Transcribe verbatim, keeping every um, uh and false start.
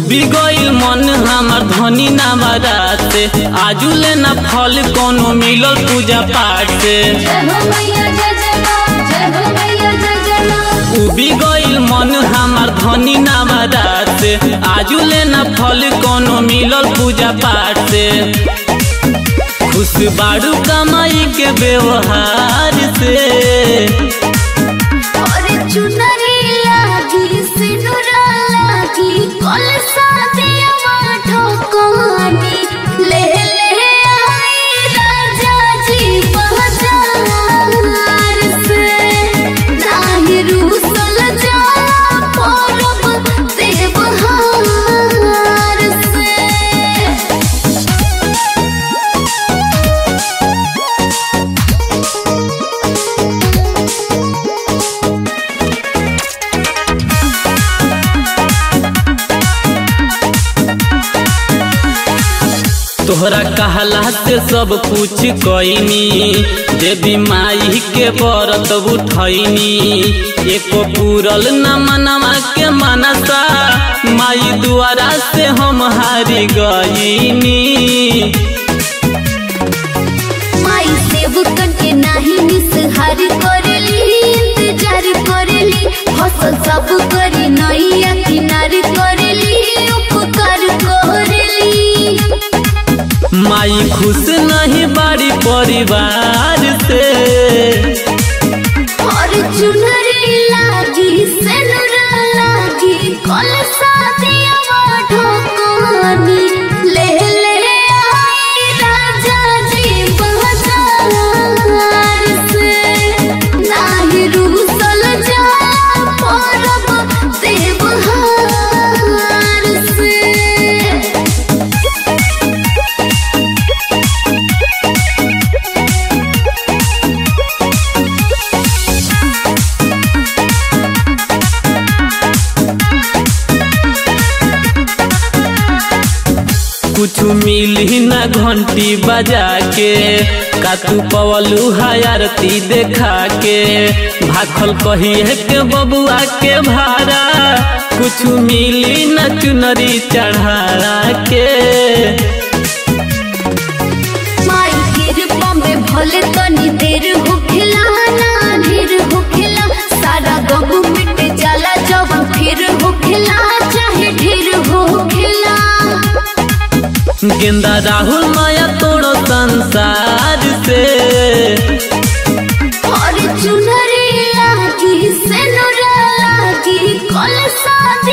उबी गईल मन हमार धनी नामराते आजू लेना फल कोनो मिलल पूजा पाठ से। उबी गईल मन हमार धनी नामराते आजू लेना फल कोनो मिलल पूजा पाठ से। खुश बाड़ू कमाई के व्यवहार से तोहरा कहला से सब कुछ कईनी देवी माई के व्रत उठैनी एको पूरल न मनवा के मनसा माई द्वारा से हम हारी गईनी। माई सेवकन के नाही निसहार करेली इंतजार करेली फसल सब करी नैया किनार करेली उपकार करेली। माई खुश नहीं बाड़ी परिवार से और चुनरी लागी सेनुरा लागी कलसा दिया ढोकनी ले ले आई राजा जी बाजार से नाही रूसल जा परब देवहार से। कुछ मिली न घंटी बजा के का तू पवलू आरती देखा के भाखल कहिए के बबुआ के भाड़ा कुछ मिली न चुनरी चढ़ा के। माई कृपा में भले तनी देर होखेला ना ढेर होखेला सारा गम मिट जाला जब फिर होखेला चाहे ढेर होखेला। गेंदा राहुल माया तोड़ो संसार से और चुनरी लागी सेनुरा लागी कलसा